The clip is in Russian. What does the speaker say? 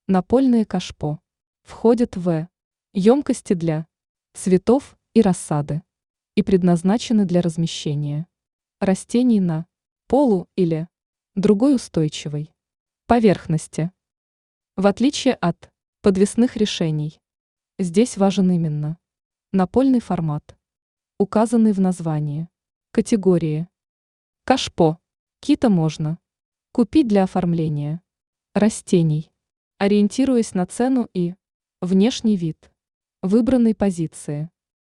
Напольные кашпо входят в емкости для цветов и рассады и предназначены для размещения растений на полу или другой устойчивой поверхности. В отличие от подвесных решений, здесь важен именно напольный формат, указанный в названии категории. Кашпо кита можно купить для оформления растений, ориентируясь на цену и внешний вид выбранной позиции.